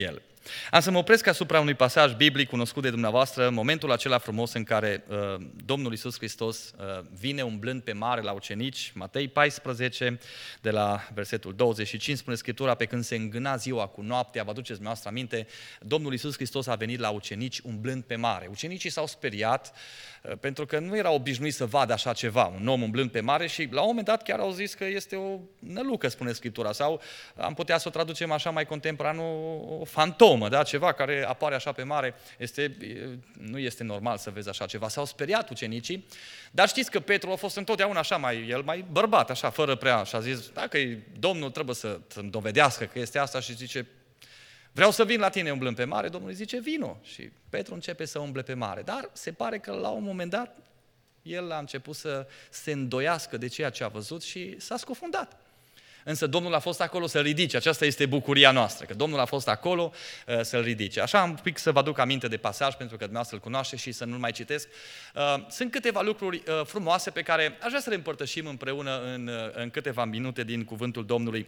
el. Am să mă opresc asupra unui pasaj biblic cunoscut de dumneavoastră, momentul acela frumos în care Domnul Iisus Hristos vine umblând pe mare la ucenici, Matei 14, de la versetul 25, spune Scriptura, pe când se îngâna ziua cu noaptea, vă aduceți dumneavoastră aminte, Domnul Iisus Hristos a venit la ucenici umblând pe mare. Ucenicii s-au speriat pentru că nu erau obișnuiți să vadă așa ceva, un om umblând pe mare și la un moment dat chiar au zis că este o nălucă, spune Scriptura, sau am putea să o traducem așa mai contemporan, o fantomă, da? Ceva care apare așa pe mare, nu este normal să vezi așa ceva. S-au speriat ucenicii, dar știți că Petru a fost întotdeauna așa, mai bărbat, așa, fără prea, și a zis, dacă Domnul trebuie să-mi dovedească că este asta și zice, vreau să vin la tine umblând pe mare, Domnul îi zice, vino. Și Petru începe să umble pe mare, dar se pare că la un moment dat el a început să se îndoiască de ceea ce a văzut și s-a scufundat. Însă Domnul a fost acolo să-l ridice, aceasta este bucuria noastră, că Domnul a fost acolo să-l ridice. Așa un pic să vă aduc aminte de pasaj, pentru că dumneavoastră îl cunoaște și să nu-l mai citesc. Sunt câteva lucruri frumoase pe care aș vrea să le împărtășim împreună în câteva minute din cuvântul Domnului.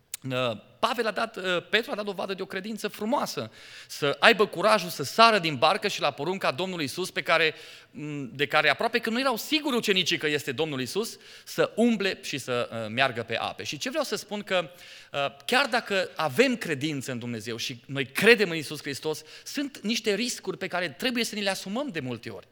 Petru a dat dovadă de o credință frumoasă, să aibă curajul să sară din barcă și la porunca Domnului Iisus, de care aproape că nu erau siguri ucenicii că este Domnul Iisus, să umble și să meargă pe ape. Și ce vreau să spun că chiar dacă avem credință în Dumnezeu și noi credem în Iisus Hristos, sunt niște riscuri pe care trebuie să ni le asumăm de multe ori.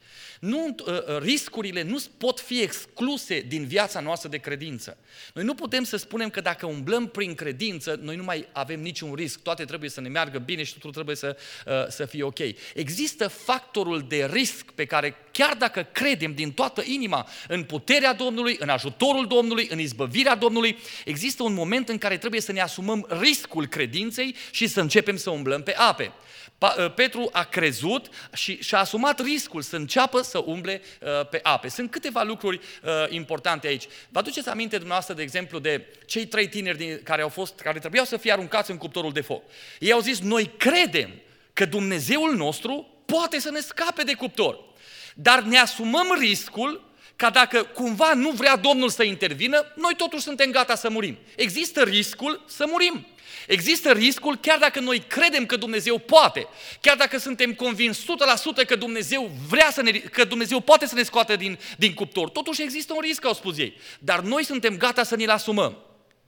Riscurile nu pot fi excluse din viața noastră de credință. Noi nu putem să spunem că dacă umblăm prin credință, noi nu mai avem niciun risc, toate trebuie să ne meargă bine și totul trebuie să fie ok. Există factorul de risc pe care chiar dacă credem din toată inima în puterea Domnului, în ajutorul Domnului, în izbăvirea Domnului, există un moment în care trebuie să ne asumăm riscul credinței și să începem să umblăm pe ape. Petru a crezut și și-a asumat riscul să înceapă să umble pe ape. Sunt câteva lucruri importante aici. Vă aduceți aminte dumneavoastră, de exemplu, de cei 3 tineri care trebuiau să fie aruncați în cuptorul de foc. Ei au zis, noi credem că Dumnezeul nostru poate să ne scape de cuptor, dar ne asumăm riscul ca dacă cumva nu vrea Domnul să intervină, noi totuși suntem gata să murim. Există riscul să murim. Există riscul, chiar dacă noi credem că Dumnezeu poate, chiar dacă suntem convins 100% că Dumnezeu că Dumnezeu poate să ne scoată din cuptor, totuși există un risc, au spus ei, dar noi suntem gata să ne-l asumăm.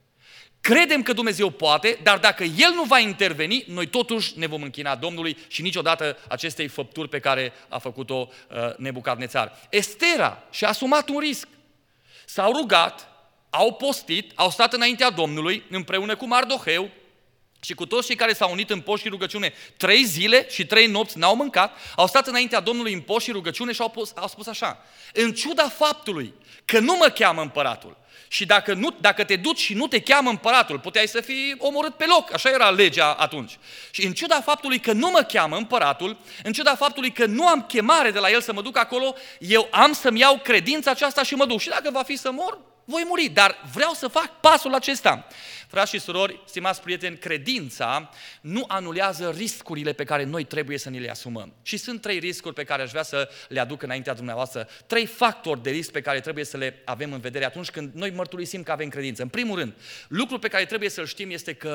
Credem că Dumnezeu poate, dar dacă El nu va interveni, noi totuși ne vom închina Domnului și niciodată acestei făpturi pe care a făcut-o Nebucadnețar. Estera și-a asumat un risc. S-au rugat, au postit, au stat înaintea Domnului împreună cu Mardoheu și cu toți cei care s-au unit în post și rugăciune 3 zile și 3 nopți n-au mâncat, au stat înaintea Domnului în post și rugăciune și au spus așa, în ciuda faptului că nu mă cheamă împăratul și dacă te duci și nu te cheamă împăratul, puteai să fii omorât pe loc, așa era legea atunci. Și în ciuda faptului că nu mă cheamă împăratul, în ciuda faptului că nu am chemare de la el să mă duc acolo, eu am să-mi iau credința aceasta și mă duc. Și dacă va fi să mor, voi muri, dar vreau să fac pasul acesta. Frați și surori, stimați prieteni, credința nu anulează riscurile pe care noi trebuie să ni le asumăm. Și sunt 3 riscuri pe care aș vrea să le aduc înaintea dumneavoastră, 3 factori de risc pe care trebuie să le avem în vedere atunci când noi mărturisim că avem credință. În primul rând, lucrul pe care trebuie să-l știm este că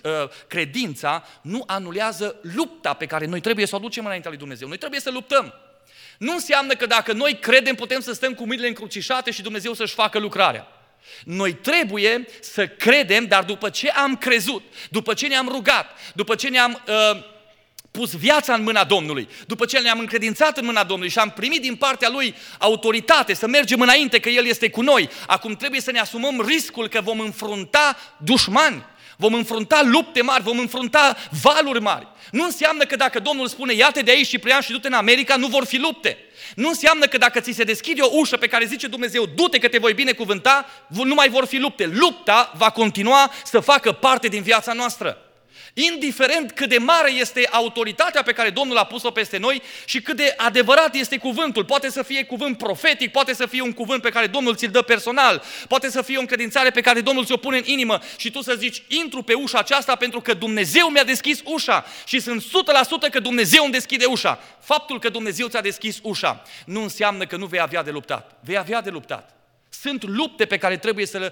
credința nu anulează lupta pe care noi trebuie să o aducem înaintea lui Dumnezeu. Noi trebuie să luptăm. Nu înseamnă că dacă noi credem putem să stăm cu mâinile încrucișate și Dumnezeu să-și facă lucrarea. Noi trebuie să credem, dar după ce am crezut, după ce ne-am rugat, după ce ne-am pus viața în mâna Domnului, după ce ne-am încredințat în mâna Domnului și am primit din partea Lui autoritate să mergem înainte că El este cu noi, acum trebuie să ne asumăm riscul că vom înfrunta dușmani, vom înfrunta lupte mari, vom înfrunta valuri mari. Nu înseamnă că dacă Domnul spune ia-te de aici și preiam și du-te în America, nu vor fi lupte. Nu înseamnă că dacă ți se deschide o ușă pe care zice Dumnezeu, du-te că te voi binecuvânta, nu mai vor fi lupte. Lupta va continua să facă parte din viața noastră. Indiferent cât de mare este autoritatea pe care Domnul a pus-o peste noi și cât de adevărat este cuvântul, poate să fie cuvânt profetic, poate să fie un cuvânt pe care Domnul ți-l dă personal, poate să fie o încredințare pe care Domnul ți-o pune în inimă și tu să zici, intru pe ușa aceasta pentru că Dumnezeu mi-a deschis ușa și sunt 100% că Dumnezeu îmi deschide ușa. Faptul că Dumnezeu ți-a deschis ușa nu înseamnă că nu vei avea de luptat. Vei avea de luptat. Sunt lupte pe care trebuie să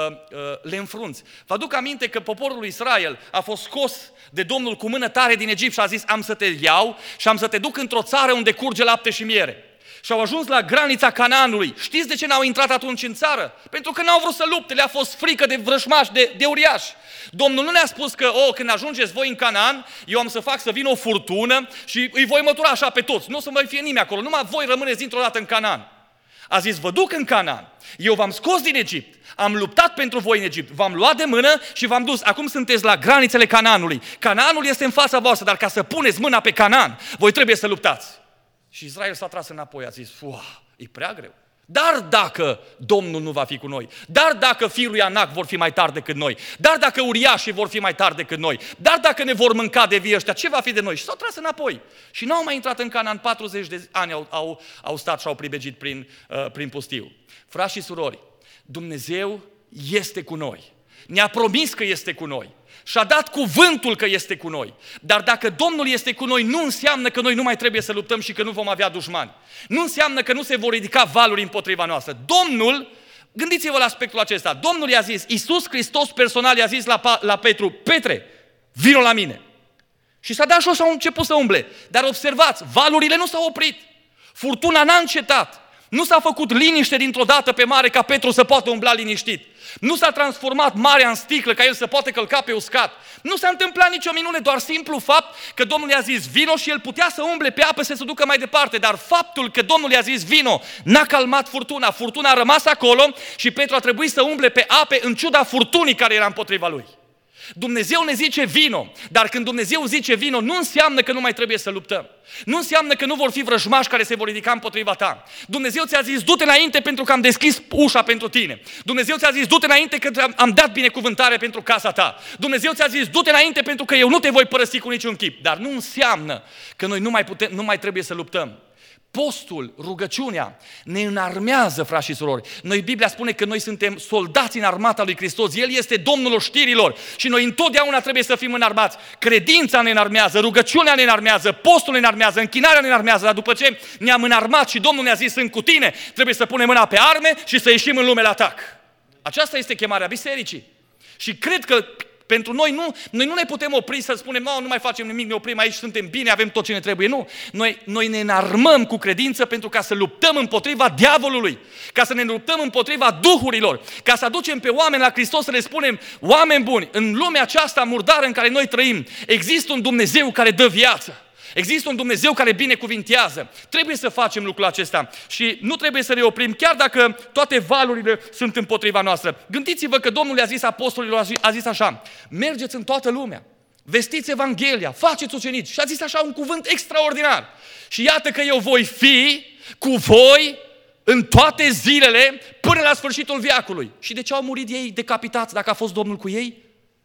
le înfrunți. Vă aduc aminte că poporul lui Israel a fost scos de Domnul cu mână tare din Egipt și a zis: am să te iau și am să te duc într-o țară unde curge lapte și miere. Și au ajuns la granița Canaanului. Știți de ce n-au intrat atunci în țară? Pentru că n-au vrut să lupte, le-a fost frică de vrăjmași, de uriași. Domnul nu ne-a spus că, când ajungeți voi în Canaan, eu am să fac să vină o furtună și îi voi mătura așa pe toți. Nu o să mai fie nimeni acolo, numai voi rămâneți dintr-o dată în Canaan. A zis: vă duc în Canaan, eu v-am scos din Egipt, am luptat pentru voi în Egipt, v-am luat de mână și v-am dus. Acum sunteți la granițele Canaanului. Canaanul este în fața voastră, dar ca să puneți mâna pe Canaan, voi trebuie să luptați. Și Israel s-a tras înapoi, a zis: e prea greu. Dar dacă Domnul nu va fi cu noi, dar dacă fiul lui Anac vor fi mai tari decât noi, dar dacă uriașii vor fi mai tari decât noi, dar dacă ne vor mânca de vii ăștia, ce va fi de noi? Și s-au tras înapoi. Și n-au mai intrat în Canaan, 40 de ani au stat și au pribegit prin pustiu. Frați și surori, Dumnezeu este cu noi. Ne-a promis că este cu noi. Și-a dat cuvântul că este cu noi. Dar dacă Domnul este cu noi, nu înseamnă că noi nu mai trebuie să luptăm și că nu vom avea dușmani. Nu înseamnă că nu se vor ridica valuri împotriva noastră. Domnul, gândiți-vă la aspectul acesta, Domnul i-a zis, Iisus Hristos personal i-a zis la Petru: Petre, vino la mine. Și s-a dat jos și a început să umble. Dar observați, valurile nu s-au oprit. Furtuna n-a încetat. Nu s-a făcut liniște dintr-o dată pe mare ca Petru să poată umbla liniștit. Nu s-a transformat marea în sticlă ca el să poată călca pe uscat. Nu s-a întâmplat nicio minune, doar simplu fapt că Domnul i-a zis vino și el putea să umble pe apă să se ducă mai departe. Dar faptul că Domnul i-a zis vino n-a calmat furtuna. Furtuna a rămas acolo și Petru a trebuit să umble pe ape în ciuda furtunii care era împotriva lui. Dumnezeu ne zice vino, dar când Dumnezeu zice vino, nu înseamnă că nu mai trebuie să luptăm. Nu înseamnă că nu vor fi vrăjmași care se vor ridica împotriva ta. Dumnezeu ți-a zis du-te înainte pentru că am deschis ușa pentru tine. Dumnezeu ți-a zis du-te înainte că am dat binecuvântare pentru casa ta. Dumnezeu ți-a zis du-te înainte pentru că eu nu te voi părăsi cu niciun chip. Dar nu înseamnă că noi nu mai trebuie să luptăm. Postul, rugăciunea ne înarmează, frați și surori. Biblia spune că noi suntem soldați în armata lui Hristos. El este Domnul oștirilor și noi întotdeauna trebuie să fim înarmați. Credința ne înarmează, rugăciunea ne înarmează, postul ne înarmează, închinarea ne înarmează. Dar după ce ne-am înarmat și Domnul ne-a zis sunt cu tine, trebuie să punem mâna pe arme și să ieșim în lume la atac. Aceasta este chemarea bisericii. Și cred că pentru noi nu ne putem opri să spunem nu mai facem nimic, ne oprim aici, suntem bine, avem tot ce ne trebuie. Nu, noi ne înarmăm cu credință pentru ca să luptăm împotriva diavolului, ca să ne luptăm împotriva duhurilor, ca să aducem pe oameni la Hristos să le spunem: oameni buni, în lumea aceasta murdară în care noi trăim, există un Dumnezeu care dă viață. Există un Dumnezeu care binecuvintează. Trebuie să facem lucrul acesta și nu trebuie să ne oprim, chiar dacă toate valurile sunt împotriva noastră. Gândiți-vă că Domnul le-a zis apostolilor, a zis așa: mergeți în toată lumea, vestiți Evanghelia, faceți ucenici. Și a zis așa un cuvânt extraordinar. Și iată că eu voi fi cu voi în toate zilele până la sfârșitul veacului. Și de ce au murit ei decapitați dacă a fost Domnul cu ei?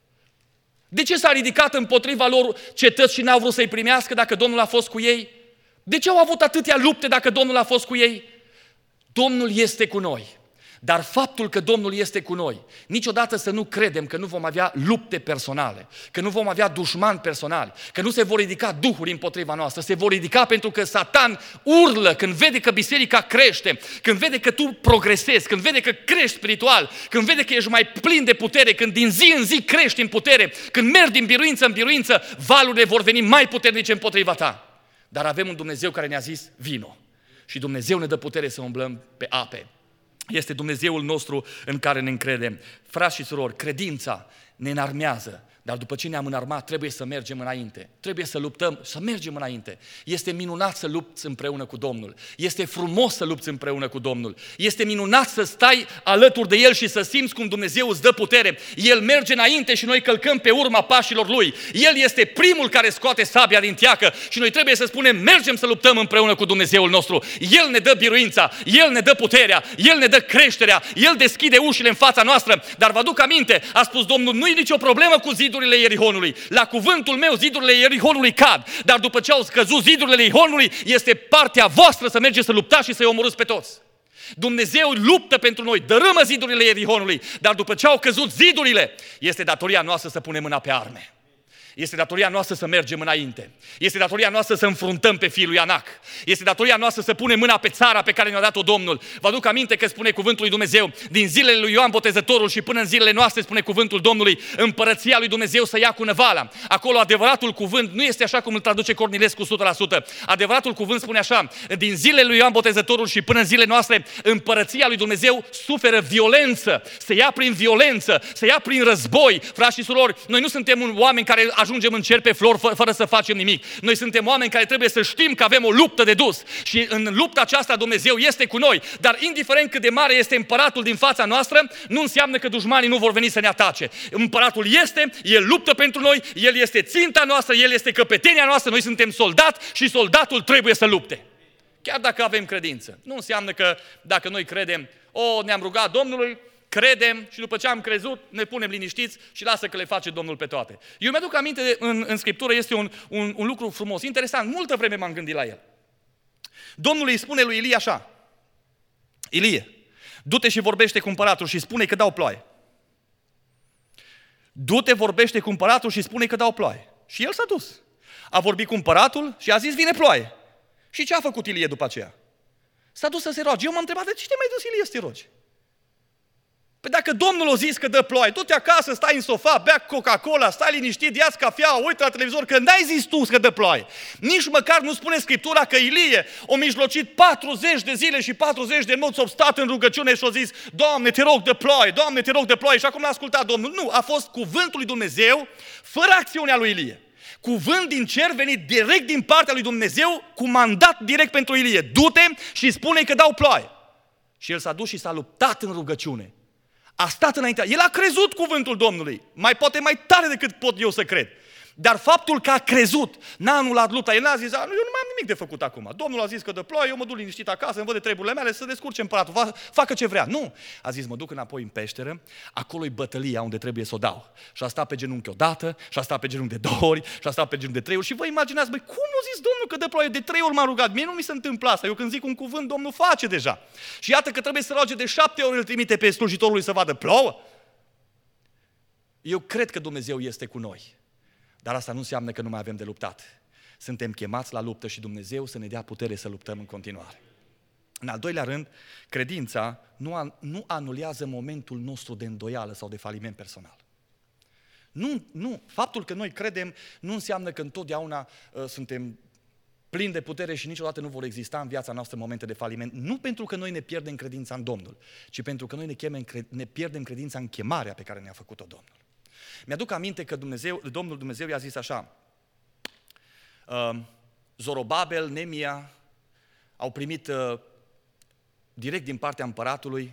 De ce s-a ridicat împotriva lor cetăți și n-au vrut să-i primească dacă Domnul a fost cu ei? De ce au avut atâtea lupte dacă Domnul a fost cu ei? Domnul este cu noi. Dar faptul că Domnul este cu noi, niciodată să nu credem că nu vom avea lupte personale, că nu vom avea dușmani personali, că nu se vor ridica duhuri împotriva noastră, se vor ridica pentru că Satan urlă când vede că biserica crește, când vede că tu progresezi, când vede că crești spiritual, când vede că ești mai plin de putere, când din zi în zi crești în putere, când mergi din biruință în biruință, valurile vor veni mai puternice împotriva ta. Dar avem un Dumnezeu care ne-a zis vino și Dumnezeu ne dă putere să umblăm pe ape. Este Dumnezeul nostru în care ne încredem. Frați și surori, credința ne înarmează, dar după ce ne-am înarmat, trebuie să mergem înainte. Trebuie să luptăm, să mergem înainte. Este minunat să lupți împreună cu Domnul. Este frumos să lupți împreună cu Domnul. Este minunat să stai alături de El și să simți cum Dumnezeu îți dă putere. El merge înainte și noi călcăm pe urma pașilor Lui. El este primul care scoate sabia din teacă și noi trebuie să spunem, mergem să luptăm împreună cu Dumnezeul nostru. El ne dă biruința, El ne dă puterea, El ne dă creșterea, El deschide ușile în fața noastră. Dar vă aduc aminte, a spus Domnul, nu e nicio problemă cu zidurile Ierihonului. La cuvântul meu zidurile Ierihonului cad, dar după ce au scăzut zidurile Ierihonului, este partea voastră să mergeți să luptați și să-i omorâți pe toți. Dumnezeu luptă pentru noi, dărâmă zidurile Ierihonului, dar după ce au căzut zidurile, este datoria noastră să punem mâna pe arme. Este datoria noastră să mergem înainte. Este datoria noastră să înfruntăm pe fiul lui Anac. Este datoria noastră să punem mâna pe țara pe care ne-a dat-o Domnul. Vă aduc aminte că spune cuvântul lui Dumnezeu, din zilele lui Ioan Botezătorul și până în zilele noastre spune cuvântul Domnului, împărăția lui Dumnezeu să ia cu năvala. Acolo adevăratul cuvânt nu este așa cum îl traduce Cornilescu 100%. Adevăratul cuvânt spune așa, din zilele lui Ioan Botezătorul și până în zilele noastre, împărăția lui Dumnezeu suferă violență, se ia prin violență, se ia prin război. Frați și surori, noi nu suntem oameni care ajungem în cer pe flori fără să facem nimic. Noi suntem oameni care trebuie să știm că avem o luptă de dus și în lupta aceasta Dumnezeu este cu noi. Dar indiferent cât de mare este împăratul din fața noastră, nu înseamnă că dușmanii nu vor veni să ne atace. Împăratul este, El luptă pentru noi, El este ținta noastră, El este căpetenia noastră, noi suntem soldat și soldatul trebuie să lupte. Chiar dacă avem credință. Nu înseamnă că dacă noi credem, ne-am rugat Domnului, credem și după ce am crezut ne punem liniștiți și lasă că le face Domnul pe toate. Eu mi-aduc aminte, în Scriptură este un lucru frumos, interesant, multă vreme m-am gândit la el. Domnul îi spune lui Ilie așa, Ilie, du-te și vorbește cu împăratul și spune că dau ploaie. Du-te, vorbește cu împăratul și spune că dau ploaie. Și el s-a dus. A vorbit cu împăratul și a zis vine ploaie. Și ce a făcut Ilie după aceea? S-a dus să se roage. Eu m-am întrebat, de ce te mai dus Ilie să te rogi? Păi dacă Domnul a zis că dă ploaie, du-te acasă, stai în sofa, bea Coca-Cola, stai liniștit, ia-ți cafea, uite la televizor, că n-ai zis tu că dă ploaie. Nici măcar nu spune Scriptura că Ilie a mijlocit 40 de zile și 40 de nopți, a stat în rugăciune și a zis, Doamne, te rog de ploaie, Doamne, te rog de ploaie. Și acum l-a ascultat Domnul. Nu, a fost cuvântul lui Dumnezeu fără acțiunea lui Ilie. Cuvânt din cer venit direct din partea lui Dumnezeu, cu mandat direct pentru Ilie. Du-te și spune că dau ploaie. Și el s-a dus și s-a luptat în rugăciune. A stat înaintea. El a crezut cuvântul Domnului. Poate mai tare decât pot eu să cred. Dar faptul că a crezut n-a anulat lupta. El n-a zis, eu nu mai am nimic de făcut acum. Domnul a zis că dă ploaie, eu mă duc liniștit acasă, îmi văd de treburile mele, să descurce împăratul, facă ce vrea. Nu. A zis, mă duc înapoi în peșteră, acolo-i bătălia unde trebuie să o dau. Și a stat pe genunchi odată, și a stat pe genunchi de 2 ori, și a stat pe genunchi de 3 ori. Și vă imaginați, cum a zis Domnul că dă ploaie? De 3 ori m-a rugat. Mie nu mi se întâmplă asta. Eu când zic un cuvânt, Domnul face deja. Și iată că trebuie să roage de 7 ori, îl trimite pe slujitorul lui să vadă plouă. Eu cred că Dumnezeu este cu noi. Dar asta nu înseamnă că nu mai avem de luptat. Suntem chemați la luptă și Dumnezeu să ne dea putere să luptăm în continuare. În al doilea rând, credința nu anulează momentul nostru de îndoială sau de faliment personal. Nu. Faptul că noi credem nu înseamnă că întotdeauna suntem plini de putere și niciodată nu vor exista în viața noastră momente de faliment. Nu pentru că noi ne pierdem credința în Domnul, ci pentru că noi ne pierdem credința în chemarea pe care ne-a făcut-o Domnul. Mi-aduc aminte că Domnul Dumnezeu i-a zis așa, Zorobabel, Nemia au primit direct din partea împăratului,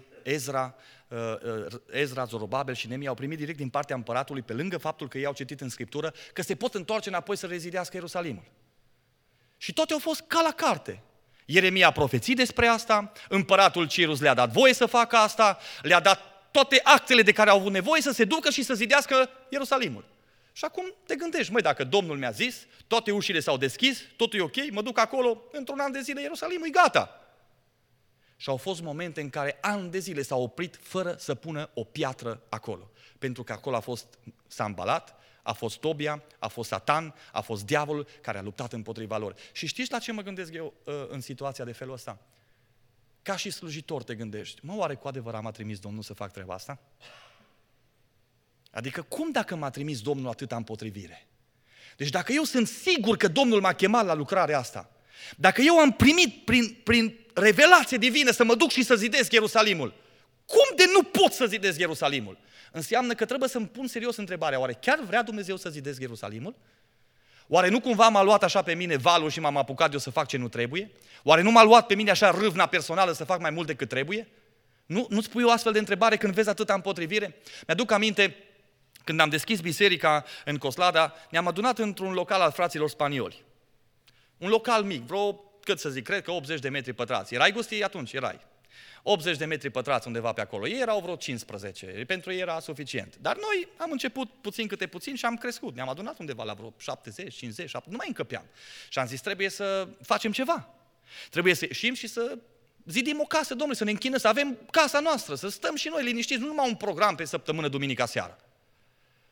Ezra, Zorobabel și Nemia au primit direct din partea împăratului, pe lângă faptul că ei au citit în Scriptură, că se pot întoarce înapoi să rezidească Ierusalimul. Și toate au fost ca la carte. Ieremia a profețit despre asta, împăratul Cirus le-a dat voie să facă asta, le-a dat toate actele de care au avut nevoie să se ducă și să zidească Ierusalimul. Și acum te gândești, dacă Domnul mi-a zis, toate ușile s-au deschis, totul e ok, mă duc acolo, într-un an de zile Ierusalimul e gata. Și au fost momente în care ani de zile s-au oprit fără să pună o piatră acolo. Pentru că acolo a fost Sanbalat, a fost Tobia, a fost Satan, a fost diavolul care a luptat împotriva lor. Și știți la ce mă gândesc eu în situația de felul ăsta? Ca și slujitor te gândești, oare cu adevărat m-a trimis Domnul să fac treaba asta? Adică cum dacă m-a trimis Domnul atâta împotrivire? Deci dacă eu sunt sigur că Domnul m-a chemat la lucrarea asta, dacă eu am primit prin revelație divină să mă duc și să zidesc Ierusalimul, cum de nu pot să zidesc Ierusalimul? Înseamnă că trebuie să-mi pun serios întrebarea, oare chiar vrea Dumnezeu să zidesc Ierusalimul? Oare nu cumva m-a luat așa pe mine valul și m-am apucat eu să fac ce nu trebuie? Oare nu m-a luat pe mine așa râvna personală să fac mai mult decât trebuie? Nu-ți pui o astfel de întrebare când vezi atâta împotrivire? Mi-aduc aminte, când am deschis biserica în Coslada, ne-am adunat într-un local al fraților spanioli. Un local mic, cred că 80 de metri pătrați. Erai, Gusti? Atunci erai. 80 de metri pătrați undeva pe acolo. Ei erau vreo 15, pentru ei era suficient. Dar noi am început puțin câte puțin și am crescut. Ne-am adunat undeva la vreo 70, 50, 70, nu mai încăpeam. Și am zis, trebuie să facem ceva. Trebuie să ieșim și să zidim o casă, Domnule, să ne închinăm, să avem casa noastră, să stăm și noi liniștiți, nu numai un program pe săptămână, duminica seara.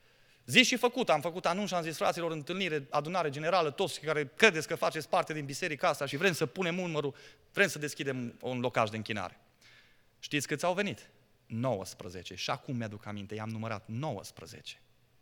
Zis și făcut, am făcut anunț și am zis fraților, întâlnire, adunare generală, toți care credeți că faceți parte din biserica asta și vrem să punem umărul, vrem să deschidem un locaș de închinare. Știți câți au venit? 19. Și acum mi-aduc aminte, i-am numărat 19.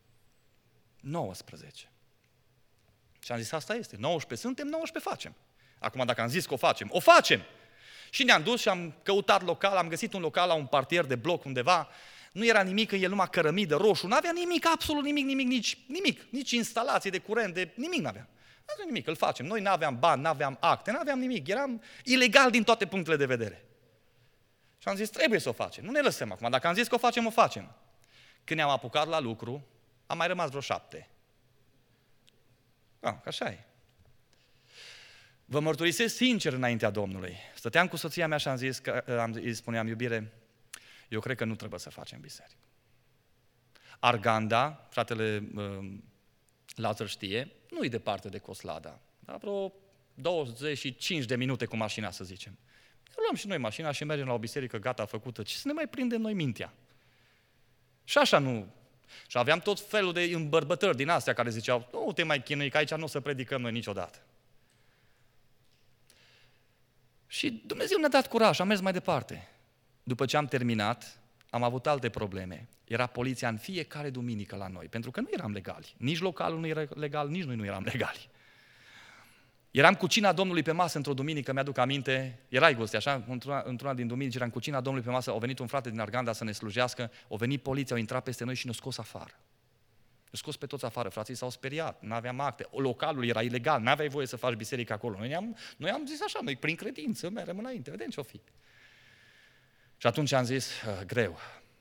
19. Și am zis, asta este, 19 suntem, 19 facem. Acum dacă am zis că o facem, o facem! Și ne-am dus și am căutat local, am găsit un local la un partier de bloc undeva, nu era nimic, că el numai cărămidă, roșu, nu avea nimic, absolut nimic, nici instalație de curent, nimic n-avea. Nu avea nimic, îl facem. Noi n-aveam bani, n-aveam acte, n-aveam nimic, eram ilegal din toate punctele de vedere. Și am zis, trebuie să o facem, nu ne lăsăm acum, dacă am zis că o facem, o facem. Când ne-am apucat la lucru, am mai rămas vreo 7. Că așa e. Vă mărturisesc sincer înaintea Domnului. Stăteam cu soția mea și am zis, îi spuneam, iubire, eu cred că nu trebuie să facem biserică. Arganda, fratele Lazar știe, nu e departe de Coslada, dar vreo 25 de minute cu mașina, să zicem. Luăm și noi mașina și mergem la o biserică gata făcută. Ce să ne mai prindem noi mintea? Și așa nu. Și aveam tot felul de îmbărbătări din astea care ziceau, nu te mai chinui, că aici nu o să predicăm noi niciodată. Și Dumnezeu ne-a dat curaj, am mers mai departe. După ce am terminat, am avut alte probleme. Era poliția în fiecare duminică la noi, pentru că nu eram legali. Nici localul nu era legal, nici noi nu eram legali. Eram cu cina Domnului pe masă într-o duminică, mi-aduc aminte, erai goste, așa, într-una din duminici eram cu cina Domnului pe masă, au venit un frate din Arganda să ne slujească, au venit poliția, au intrat peste noi și ne-au scos afară. Ne-au scos pe toți afară, frații s-au speriat, nu aveam acte, localul era ilegal, nu aveai voie să faci biserică acolo. Noi am zis așa, noi prin credință mergem înainte, vedem ce-o fi. Și atunci am zis, greu.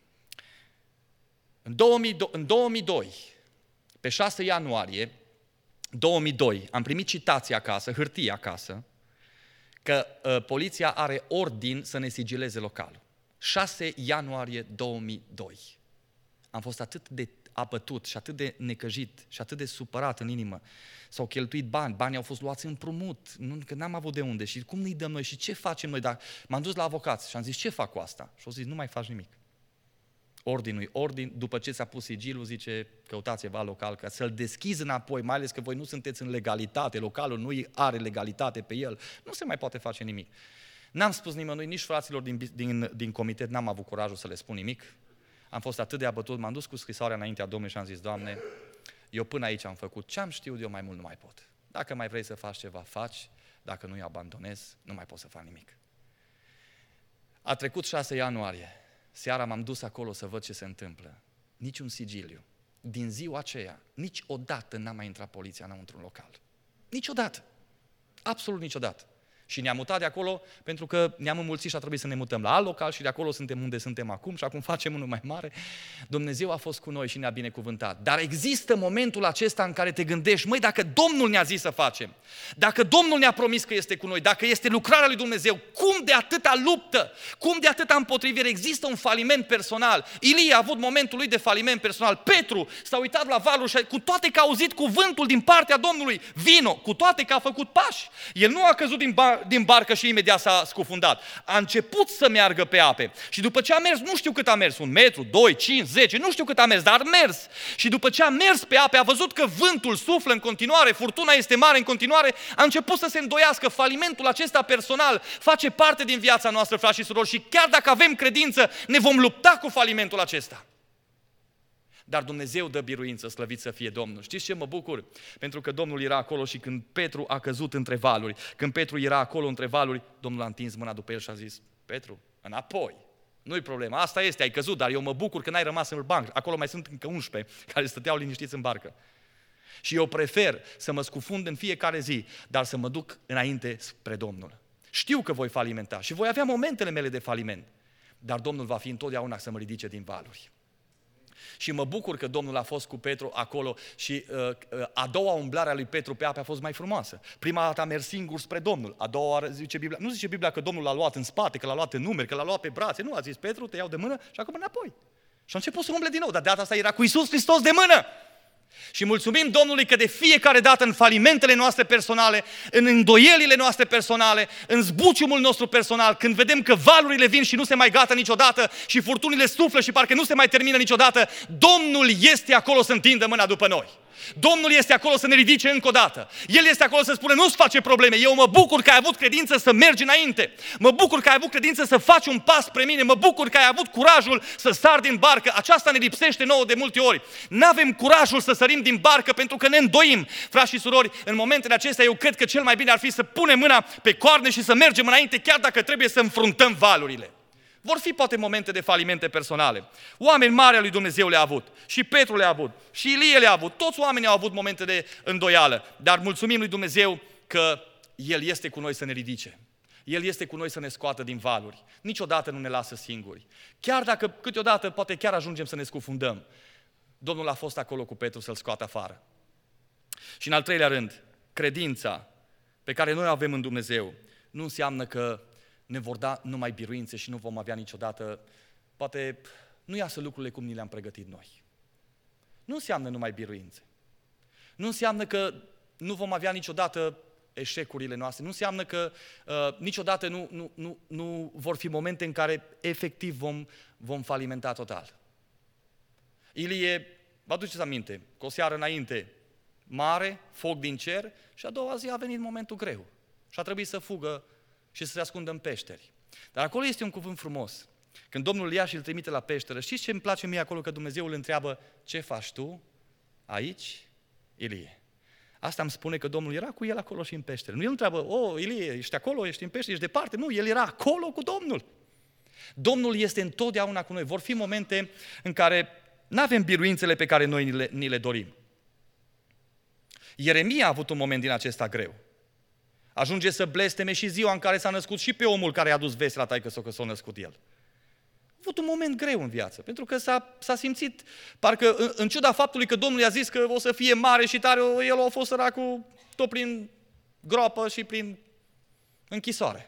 În 2002, pe 6 ianuarie 2002, am primit citație acasă, hârtie acasă, că poliția are ordin să ne sigileze localul. 6 ianuarie 2002. Am fost atât de apătut și atât de necăjit și atât de supărat în inimă. S-au cheltuit bani, banii au fost luați împrumut, că n-am avut de unde și cum ne-i dăm noi și ce facem noi? Dar m-am dus la avocați și am zis, ce fac cu asta? Și au zis, nu mai faci nimic. Ordinul ordin, după ce s-a pus sigilul, zice, căutați ceva local, ca să-l deschizi înapoi, mai ales că voi nu sunteți în legalitate, localul nu are legalitate pe el, nu se mai poate face nimic. N-am spus nimănui, nici fraților din comitet, n-am avut curajul să le spun nimic. Am fost atât de abătut, m-am dus cu scrisoarea înaintea Domnului și am zis, Doamne, eu până aici am făcut ce am știut eu, mai mult nu mai pot. Dacă mai vrei să faci ceva, faci, dacă nu-i abandonezi, nu mai pot să fac nimic. A trecut 6 ianuarie. Seara m-am dus acolo să văd ce se întâmplă. Niciun sigiliu. Din ziua aceea, niciodată n-a mai intrat poliția înăuntru un local. Niciodată. Absolut niciodată. Și ne-am mutat de acolo pentru că ne-am înmulțit și a trebuit să ne mutăm la alt local și de acolo suntem unde suntem acum și acum facem unul mai mare. Dumnezeu a fost cu noi și ne-a binecuvântat. Dar există momentul acesta în care te gândești, măi, dacă Domnul ne-a zis să facem, dacă Domnul ne-a promis că este cu noi, dacă este lucrarea lui Dumnezeu, cum de atâta luptă, cum de atâta împotrivire, există un faliment personal. Ilie a avut momentul lui de faliment personal. Petru s-a uitat la valul și cu toate că a auzit cuvântul din partea Domnului, vino, cu toate că a făcut pași. El nu a căzut din barcă și imediat s-a scufundat. A început să meargă pe ape. Și după ce a mers, nu știu cât a mers, 1 metru, 2, 5, 10, nu știu cât a mers, dar a mers. Și după ce a mers pe ape, a văzut că vântul suflă în continuare, furtuna este mare în continuare, a început să se îndoiască. Falimentul acesta personal face parte din viața noastră, frați și surori, și chiar dacă avem credință, ne vom lupta cu falimentul acesta. Dar Dumnezeu dă biruință, slăvit să fie Domnul. Știți ce mă bucur? Pentru că Domnul era acolo și când Petru a căzut între valuri, când Petru era acolo între valuri, Domnul a întins mâna după el și a zis, Petru, înapoi, nu-i problemă, asta este, ai căzut, dar eu mă bucur că n-ai rămas în banc, acolo mai sunt încă 11 care stăteau liniștiți în barcă. Și eu prefer să mă scufund în fiecare zi, dar să mă duc înainte spre Domnul. Știu că voi falimenta și voi avea momentele mele de faliment, dar Domnul va fi întotdeauna să mă ridice din valuri. Și mă bucur că Domnul a fost cu Petru acolo și a doua umblare a lui Petru pe ape a fost mai frumoasă. Prima dată a mers singur spre Domnul, a doua oară zice Biblia, nu zice Biblia că Domnul l-a luat în spate, că l-a luat în numeri, că l-a luat pe brațe, nu, a zis Petru, te iau de mână și acum înapoi. Și a început să umble din nou, dar de data asta era cu Iisus Hristos de mână. Și mulțumim Domnului că de fiecare dată în falimentele noastre personale, în îndoielile noastre personale, în zbuciumul nostru personal, când vedem că valurile vin și nu se mai gata niciodată și furtunile suflă și parcă nu se mai termină niciodată, Domnul este acolo să întindă mâna după noi. Domnul este acolo să ne ridice încă o dată. El este acolo să spună, nu-ți face probleme, eu mă bucur că ai avut credință să mergi înainte. Mă bucur că ai avut credință să faci un pas spre mine. Mă bucur că ai avut curajul să sari din barcă. Aceasta ne lipsește nouă de multe ori. N-avem curajul să sărim din barcă pentru că ne îndoim. Frați și surori, în momentele acestea eu cred că cel mai bine ar fi să punem mâna pe coarne și să mergem înainte, chiar dacă trebuie să înfruntăm valurile. Vor fi poate momente de falimente personale. Oameni mari al lui Dumnezeu le-a avut. Și Petru le-a avut. Și Ilie le-a avut. Toți oamenii au avut momente de îndoială. Dar mulțumim lui Dumnezeu că El este cu noi să ne ridice. El este cu noi să ne scoată din valuri. Niciodată nu ne lasă singuri. Chiar dacă câteodată poate chiar ajungem să ne scufundăm. Domnul a fost acolo cu Petru să-l scoată afară. Și în al treilea rând, credința pe care noi o avem în Dumnezeu nu înseamnă că ne vor da numai biruințe și nu vom avea niciodată, poate nu iasă lucrurile cum ni le-am pregătit noi. Nu înseamnă numai biruințe. Nu înseamnă că nu vom avea niciodată eșecurile noastre. Nu înseamnă că niciodată nu vor fi momente în care efectiv vom falimenta total. Ilie, vă aduceți aminte, cu o seară înainte, mare, foc din cer și a doua zi a venit momentul greu. Și a trebuit să fugă și să se ascundă în peșteri. Dar acolo este un cuvânt frumos. Când Domnul îl ia și îl trimite la peșteră, știți ce îmi place mie acolo? Că Dumnezeu îl întreabă, ce faci tu aici, Ilie? Asta îmi spune că Domnul era cu el acolo și în peșteră. Nu el întreabă, Ilie, ești acolo, ești în peșteră, ești departe. Nu, el era acolo cu Domnul. Domnul este întotdeauna cu noi. Vor fi momente în care nu avem biruințele pe care noi ni le dorim. Ieremia a avut un moment din acesta greu. Ajunge să blesteme și ziua în care s-a născut și pe omul care a adus vestea la taică-s-o că s-a născut el. A avut un moment greu în viață, pentru că s-a simțit, parcă în ciuda faptului că Domnul i-a zis că o să fie mare și tare, el a fost săracul tot prin groapă și prin închisoare.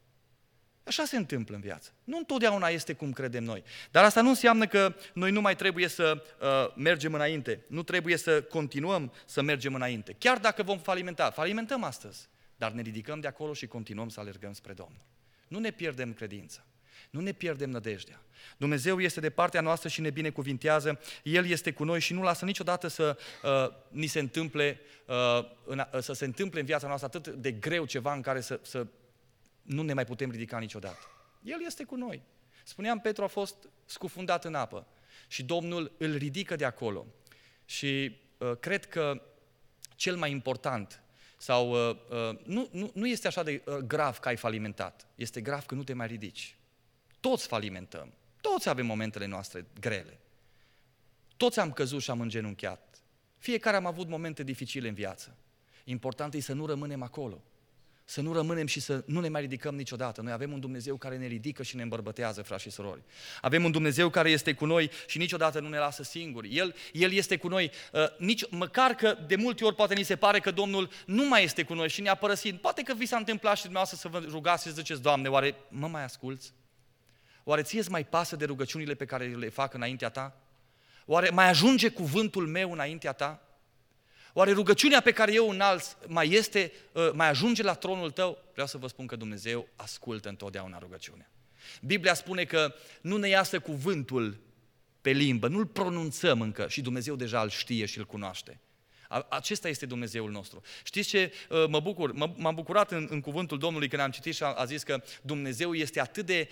Așa se întâmplă în viață. Nu întotdeauna este cum credem noi. Dar asta nu înseamnă că noi nu mai trebuie să mergem înainte. Nu trebuie să continuăm să mergem înainte. Chiar dacă vom falimenta. Falimentăm astăzi. Dar ne ridicăm de acolo și continuăm să alergăm spre Domnul. Nu ne pierdem credința. Nu ne pierdem nădejdea. Dumnezeu este de partea noastră și ne binecuvintează. El este cu noi și nu lasă niciodată să ni se întâmple, să se întâmple în viața noastră atât de greu ceva în care să nu ne mai putem ridica niciodată. El este cu noi. Spuneam, Petru a fost scufundat în apă și Domnul îl ridică de acolo. Și cred că cel mai important sau nu este așa de grav că ai falimentat. Este grav că nu te mai ridici. Toți falimentăm. Toți avem momentele noastre grele. Toți am căzut și am îngenunchiat. Fiecare am avut momente dificile în viață. Important e să nu rămânem acolo. Să nu rămânem și să nu ne mai ridicăm niciodată. Noi avem un Dumnezeu care ne ridică și ne îmbărbătează, frați și surori. Avem un Dumnezeu care este cu noi și niciodată nu ne lasă singuri. El este cu noi, măcar că de multe ori poate ni se pare că Domnul nu mai este cu noi și ne-a părăsit. Poate că vi s-a întâmplat și dumneavoastră să vă rugați și să ziceți, Doamne, oare mă mai asculți? Oare ție-ți mai pasă de rugăciunile pe care le fac înaintea ta? Oare mai ajunge cuvântul meu înaintea ta? Oare rugăciunea pe care eu înalț mai ajunge la tronul tău? Vreau să vă spun că Dumnezeu ascultă întotdeauna rugăciunea. Biblia spune că nu ne iasă cuvântul pe limbă, nu-l pronunțăm încă și Dumnezeu deja îl știe și îl cunoaște. Acesta este Dumnezeul nostru. Știți ce mă bucur? M-am bucurat în cuvântul Domnului când am citit și a zis că Dumnezeu este atât de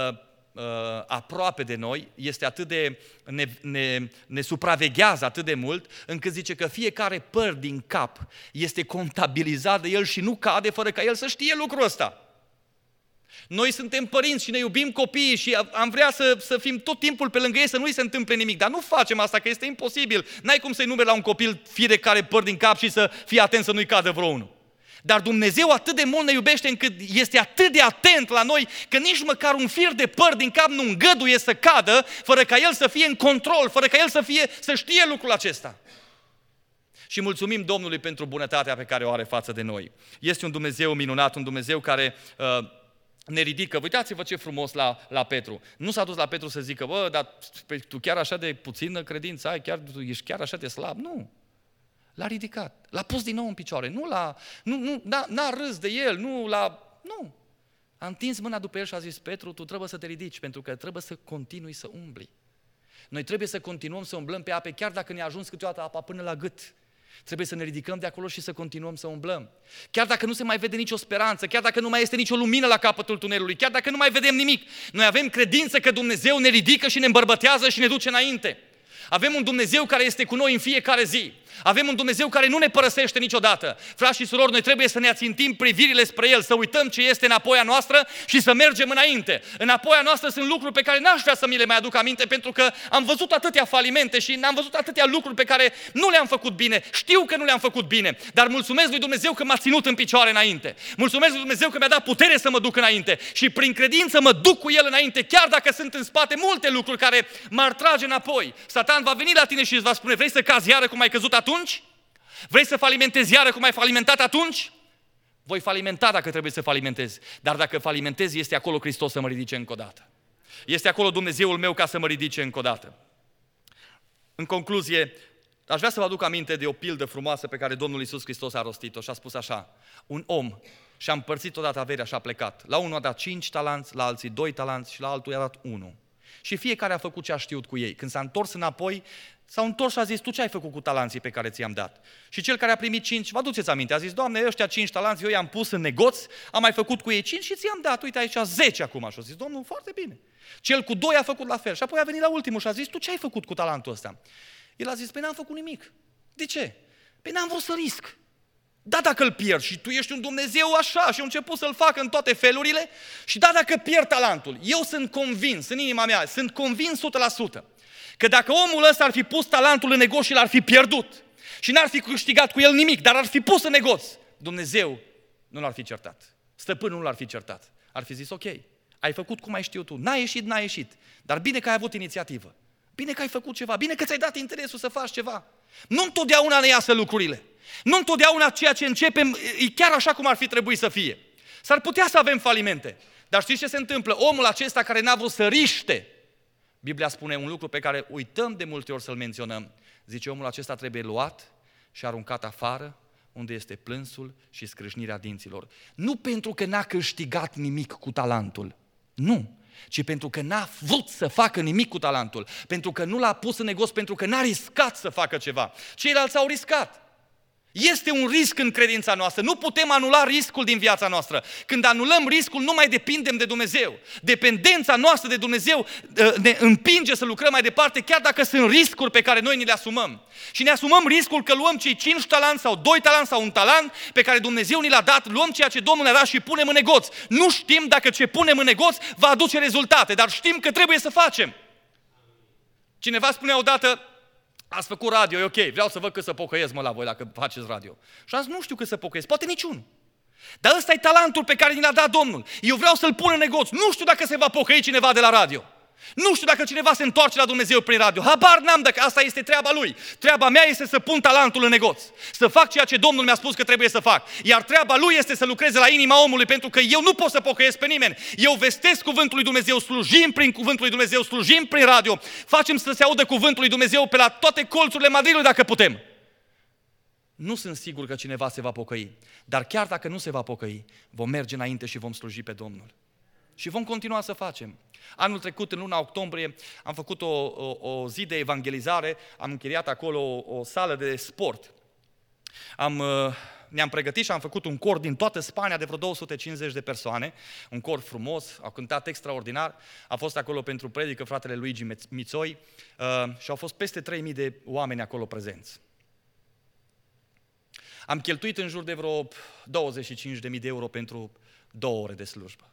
aproape de noi, este atât de ne supraveghează atât de mult, încât zice că fiecare păr din cap este contabilizat de El și nu cade fără ca El să știe lucrul ăsta. Noi suntem părinți și ne iubim copiii și am vrea să fim tot timpul pe lângă ei, să nu-i se întâmple nimic, dar nu facem asta, că este imposibil. N-ai cum să-i numeri la un copil fiecare păr din cap și să fii atent să nu-i cadă vreunul. Dar Dumnezeu atât de mult ne iubește încât este atât de atent la noi că nici măcar un fir de păr din cap nu îngăduie să cadă fără ca El să fie în control, fără ca El să știe lucrul acesta. Și mulțumim Domnului pentru bunătatea pe care o are față de noi. Este un Dumnezeu minunat, un Dumnezeu care ne ridică. Uitați-vă ce frumos la Petru. Nu s-a dus la Petru să zică, dar tu chiar așa de puțină credință ai, tu ești chiar așa de slab. Nu. L-a ridicat, l-a pus din nou în picioare, n-a râs de el, nu. A întins mâna după el și a zis, Petru, tu trebuie să te ridici, pentru că trebuie să continui să umbli. Noi trebuie să continuăm să umblăm pe ape, chiar dacă ne-a ajuns câteodată apa până la gât. Trebuie să ne ridicăm de acolo și să continuăm să umblăm. Chiar dacă nu se mai vede nicio speranță, chiar dacă nu mai este nicio lumină la capătul tunelului, chiar dacă nu mai vedem nimic, noi avem credință că Dumnezeu ne ridică și ne îmbărbătează și ne duce înainte. Avem un Dumnezeu care este cu noi în fiecare zi. Avem un Dumnezeu care nu ne părăsește niciodată. Frați și surori, noi trebuie să ne ațintim privirile spre El, să uităm ce este înapoi a noastră și să mergem înainte. Înapoi a noastră sunt lucruri pe care n-aș vrea să mi le mai aduc aminte, pentru că am văzut atâtea falimente și am văzut atâtea lucruri pe care nu le-am făcut bine. Știu că nu le-am făcut bine, dar mulțumesc lui Dumnezeu că m-a ținut în picioare înainte. Mulțumesc lui Dumnezeu că mi-a dat putere să mă duc înainte și prin credință mă duc cu El înainte, chiar dacă sunt în spate multe lucruri care m-ar trage înapoi. Satan va veni la tine și îți va spune, vrei să cazi iară cum ai căzut atunci? Vrei să falimentezi iară cum ai falimentat atunci? Voi falimenta dacă trebuie să falimentezi. Dar dacă falimentezi, este acolo Hristos să mă ridice încă o dată. Este acolo Dumnezeul meu ca să mă ridice încă o dată. În concluzie, aș vrea să vă aduc aminte de o pildă frumoasă pe care Domnul Iisus Hristos a rostit-o și a spus așa. Un om și-a împărțit odată averea și a plecat. La unul a dat 5 talanți, la alții 2 talanți și la altul i-a dat 1. Și fiecare a făcut ce a știut cu ei. Când s-a întors înapoi, s-au întors și a zis, tu ce ai făcut cu talanții pe care ți-am dat? Și cel care a primit 5, vă aduceți aminte, a zis, Doamne, ăștia 5 talanți, eu i-am pus în negoț, am mai făcut cu ei 5 și ți-am dat, uite aici 10 acum. Și a zis, Domnul, foarte bine. Cel cu 2 a făcut la fel și apoi a venit la ultimul și a zis, tu ce ai făcut cu talentul ăsta? El a zis, păi n-am făcut nimic. De ce? Păi n-am vrut să risc. Da, dacă îl pierd și tu ești un Dumnezeu așa și a început să-l facă în toate felurile și da, dacă pierd talentul, eu sunt convins, în inima mea, sunt convins 100% că dacă omul ăsta ar fi pus talentul în negoț și l-ar fi pierdut și n-ar fi câștigat cu el nimic, dar ar fi pus în negoț, Dumnezeu nu l-ar fi certat. Stăpânul nu l-ar fi certat. Ar fi zis, ok, ai făcut cum ai știut tu, n-a ieșit, dar bine că ai avut inițiativă, bine că ai făcut ceva, bine că ți-ai dat interesul să faci ceva. Nu întotdeauna ne iasă lucrurile. Nu întotdeauna ceea ce începem e chiar așa cum ar fi trebuit să fie. S-ar putea să avem falimente, dar știți ce se întâmplă? Omul acesta care n-a vrut să riște, Biblia spune un lucru pe care uităm de multe ori să-l menționăm. Zice, omul acesta trebuie luat și aruncat afară, unde este plânsul și scrâșnirea dinților. Nu pentru că n-a câștigat nimic cu talentul, nu, ci pentru că n-a vrut să facă nimic cu talentul, pentru că nu l-a pus în negoț, pentru că n-a riscat să facă ceva. Ceilalți au riscat. Este un risc în credința noastră, nu putem anula riscul din viața noastră. Când anulăm riscul, nu mai depindem de Dumnezeu. Dependența noastră de Dumnezeu ne împinge să lucrăm mai departe, chiar dacă sunt riscuri pe care noi ni le asumăm. Și ne asumăm riscul că luăm cei 5 talanți sau 2 talanți sau 1 talent pe care Dumnezeu ni l-a dat, luăm ceea ce Domnul ne-a dat și punem în negoț. Nu știm dacă ce punem în negoț va aduce rezultate, dar știm că trebuie să facem. Cineva spunea odată, ați făcut radio, e ok, vreau să văd cât să pocăiesc, la voi dacă faceți radio. Și azi nu știu cât să pocăiesc, poate niciunul. Dar ăsta e talentul pe care ni l-a dat Domnul. Eu vreau să-l pun în negoț. Nu știu dacă se va pocăi cineva de la radio. Nu știu dacă cineva se întoarce la Dumnezeu prin radio. Habar n-am dacă asta este treaba lui. Treaba mea este să pun talentul în negoț. Să fac ceea ce Domnul mi-a spus că trebuie să fac. Iar treaba lui este să lucreze la inima omului, pentru că eu nu pot să pocăiesc pe nimeni. Eu vestesc cuvântul lui Dumnezeu, slujim prin cuvântul lui Dumnezeu, slujim prin radio. Facem să se audă cuvântul lui Dumnezeu pe la toate colțurile Madridului dacă putem. Nu sunt sigur că cineva se va pocăi, dar chiar dacă nu se va pocăi, vom merge înainte și vom sluji pe Domnul. Și vom continua să facem. Anul trecut, în luna octombrie, am făcut o zi de evangelizare, am închiriat acolo o sală de sport. Ne-am pregătit și am făcut un cor din toată Spania de vreo 250 de persoane, un cor frumos, au cântat extraordinar, a fost acolo pentru predică fratele Luigi Mițoi și au fost peste 3000 de oameni acolo prezenți. Am cheltuit în jur de vreo 25.000 de euro pentru 2 ore de slujbă.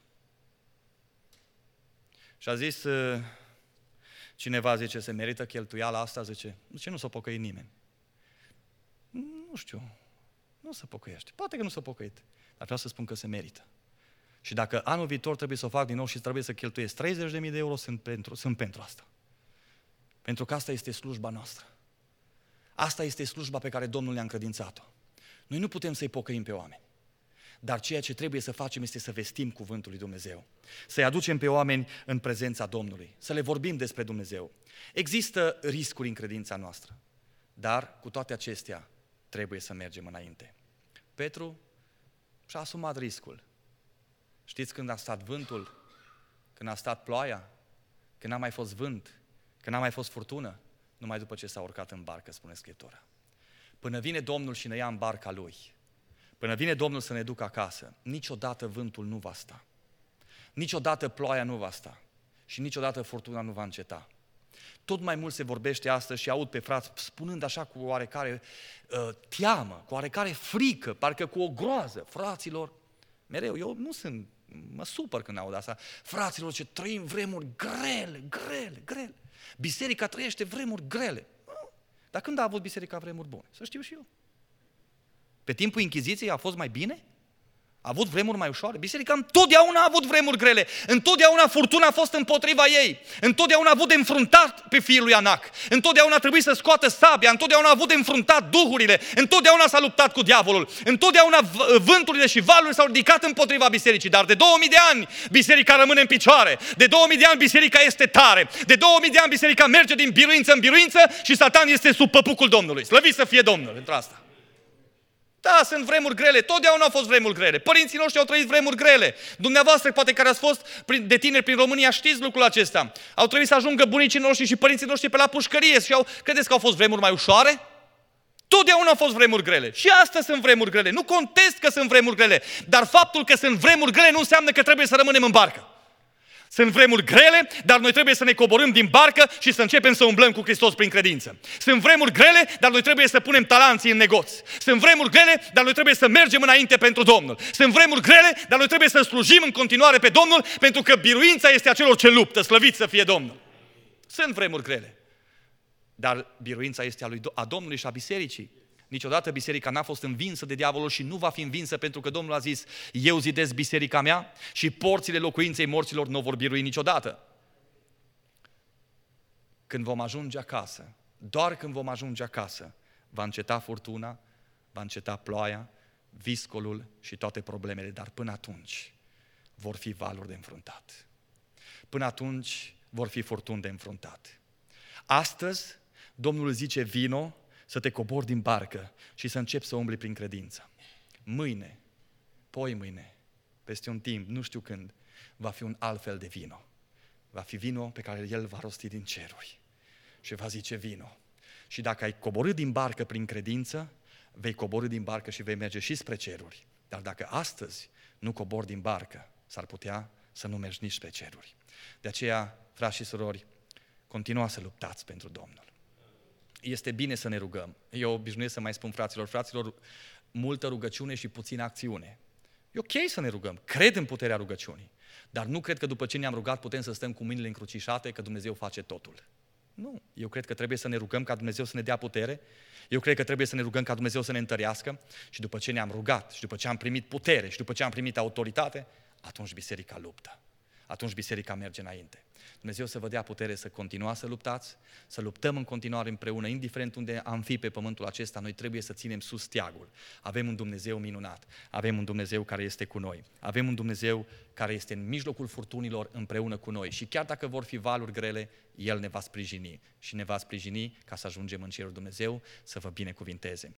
Și a zis, cineva zice, se merită cheltuiala asta? Zice, nu s-a pocăit nimeni. Nu știu, nu se pocăiește. Poate că nu s-a pocăit, dar vreau să spun că se merită. Și dacă anul viitor trebuie să o fac din nou și trebuie să cheltuiesc 30.000 de euro, sunt pentru asta. Pentru că asta este slujba noastră. Asta este slujba pe care Domnul ne-a încredințat-o. Noi nu putem să-i pocăim pe oameni. Dar ceea ce trebuie să facem este să vestim cuvântul lui Dumnezeu. Să-i aducem pe oameni în prezența Domnului. Să le vorbim despre Dumnezeu. Există riscuri în credința noastră. Dar, cu toate acestea, trebuie să mergem înainte. Petru și-a asumat riscul. Știți când a stat vântul? Când a stat ploaia? Când n-a mai fost vânt? Când n-a mai fost furtună? Numai după ce s-a urcat în barcă, spune Scriptura. Până vine Domnul și ne ia în barca Lui, până vine Domnul să ne ducă acasă, niciodată vântul nu va sta. Niciodată ploaia nu va sta. Și niciodată furtuna nu va înceta. Tot mai mult se vorbește astăzi și aud pe frați spunând așa cu oarecare teamă, cu oarecare frică, parcă cu o groază. Fraților, mereu, eu nu sunt, mă supăr când aud asta. Fraților, ce trăim vremuri grele. Biserica trăiește vremuri grele. Dar când a avut biserica vremuri bune? Să știu și eu. Pe timpul Inchiziției a fost mai bine? A avut vremuri mai ușoare? Biserica întotdeauna a avut vremuri grele. Întotdeauna furtuna a fost împotriva ei. Întotdeauna a avut de înfruntat pe fiul lui Anac. Întotdeauna a trebuit să scoată sabia. Întotdeauna a avut de înfruntat duhurile. Întotdeauna s-a luptat cu diavolul. Întotdeauna vânturile și valurile s-au ridicat împotriva bisericii. Dar de 2000 de ani biserica rămâne în picioare. De 2000 de ani biserica este tare. De 2000 de ani biserica merge din biruință în biruință și Satan este sub păpucul Domnului. Slăvit să fie Domnul pentru asta. Da, sunt vremuri grele, totdeauna au fost vremuri grele. Părinții noștri au trăit vremuri grele. Dumneavoastră, poate care ați fost de tineri prin România, știți lucrul acesta. Au trebuit să ajungă bunicii noștri și părinții noștri pe la pușcărie și credeți că au fost vremuri mai ușoare? Totdeauna au fost vremuri grele. Și astăzi sunt vremuri grele. Nu contest că sunt vremuri grele, dar faptul că sunt vremuri grele nu înseamnă că trebuie să rămânem în barcă. Sunt vremuri grele, dar noi trebuie să ne coborâm din barcă și să începem să umblăm cu Hristos prin credință. Sunt vremuri grele, dar noi trebuie să punem talanții în negoț. Sunt vremuri grele, dar noi trebuie să mergem înainte pentru Domnul. Sunt vremuri grele, dar noi trebuie să slujim în continuare pe Domnul, pentru că biruința este a celor ce luptă, slăvit să fie Domnul. Sunt vremuri grele, dar biruința este a Domnului și a bisericii. Niciodată biserica n-a fost învinsă de diavolul și nu va fi învinsă, pentru că Domnul a zis: eu zidesc biserica mea și porțile locuinței morților nu vor birui niciodată. Când vom ajunge acasă, doar când vom ajunge acasă, va înceta furtuna, va înceta ploaia, viscolul și toate problemele, dar până atunci vor fi valuri de înfruntat. Până atunci vor fi furtuni de înfruntat. Astăzi Domnul zice: vino să te cobori din barcă și să începi să umbli prin credință. Mâine, poimâine, peste un timp, nu știu când, va fi un alt fel de vino. Va fi vino pe care El va rosti din ceruri și va zice: vino. Și dacă ai coborât din barcă prin credință, vei coborî din barcă și vei merge și spre ceruri. Dar dacă astăzi nu cobori din barcă, s-ar putea să nu mergi nici spre ceruri. De aceea, frați și surori, continuați să luptați pentru Domnul. Este bine să ne rugăm. Eu obișnuiesc să mai spun fraților, multă rugăciune și puțină acțiune. E ok să ne rugăm, cred în puterea rugăciunii, dar nu cred că după ce ne-am rugat putem să stăm cu mâinile încrucișate că Dumnezeu face totul. Nu, eu cred că trebuie să ne rugăm ca Dumnezeu să ne dea putere, eu cred că trebuie să ne rugăm ca Dumnezeu să ne întărească și după ce ne-am rugat și după ce am primit putere și după ce am primit autoritate, atunci biserica luptă, atunci biserica merge înainte. Dumnezeu să vă dea putere să continuați să luptați, să luptăm în continuare împreună, indiferent unde am fi pe pământul acesta, noi trebuie să ținem sus steagul. Avem un Dumnezeu minunat, avem un Dumnezeu care este cu noi, avem un Dumnezeu care este în mijlocul furtunilor împreună cu noi și chiar dacă vor fi valuri grele, El ne va sprijini și ne va sprijini ca să ajungem în cerul Dumnezeu să vă binecuvinteze.